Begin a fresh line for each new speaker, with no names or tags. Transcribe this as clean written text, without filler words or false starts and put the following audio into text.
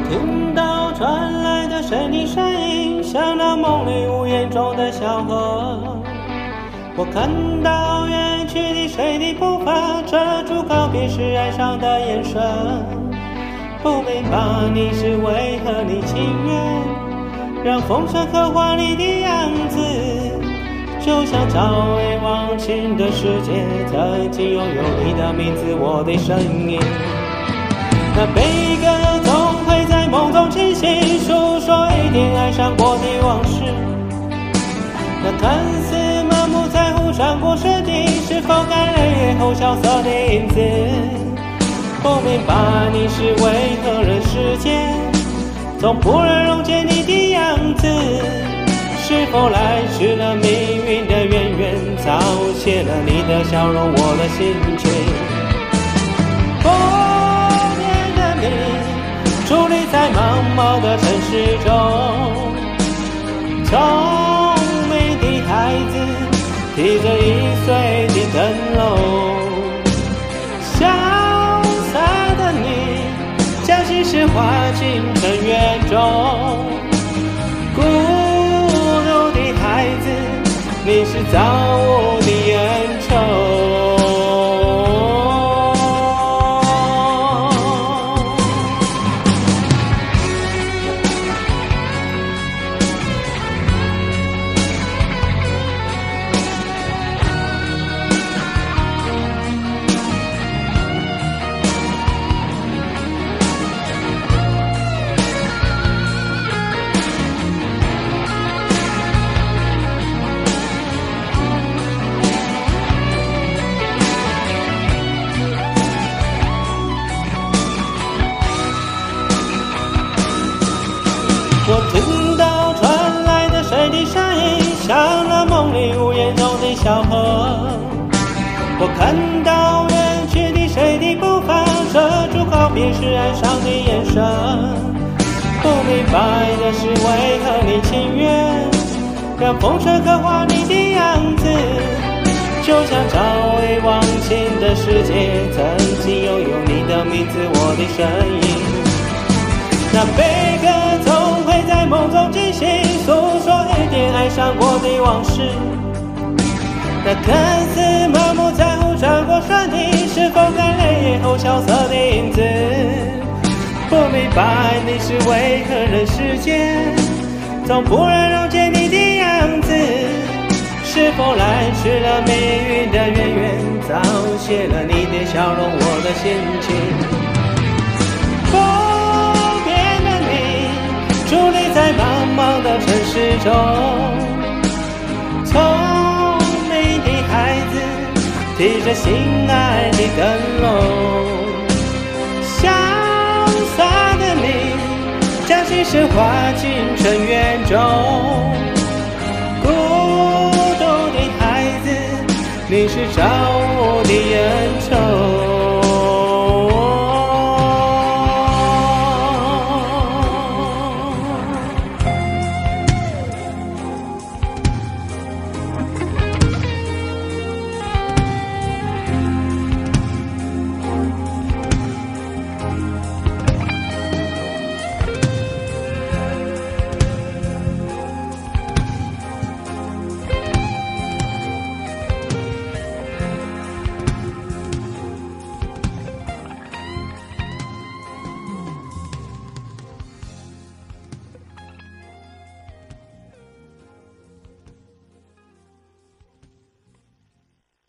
听到传来的谁的声音，像那梦里屋檐中的小河。我看到远去的谁的步伐，遮住告别时哀伤的眼神。不明白你是为何你情愿让风尘刻画你的样子，就像朝未忘情的世界，曾经拥有你的名字，我的声音。那悲歌总会在梦中清醒，诉说一点爱上过的往事。那看似盲目在乎穿过时地，是否甘泪眼后萧瑟的影子？不明白你是为何人世间总不能溶解你的样子，是否来迟了命运的渊源，早谢了你的笑容，我的心情。伫立在茫茫的城市中，聪明的孩子提着易碎的灯笼，潇洒的你将心事化进尘缘中，孤独的孩子，你是造物的恩宠。我听到传来的谁的声音，像那梦里屋檐中的小河。我看到远去的谁的步伐，遮住告别时哀伤的眼神。不明白的是为何你情愿让风尘刻画你的样子，就像朝未忘情的世界，曾经拥有你的名字，我的声音。那悲歌总会在梦中惊醒，诉说一点爱上过的往事。那看似盲目在乎穿过山地，是否甘泪眼后萧瑟的影子？不明白你是为何人世间总不能溶解你的样子，是否来迟了命运的渊源，早谢了你的笑容，我的心情。伫立在茫茫的城市中，聪明的孩子提着心爱的灯笼，潇洒的你将心事化进尘缘中，孤独的孩子，你是造物的恩宠。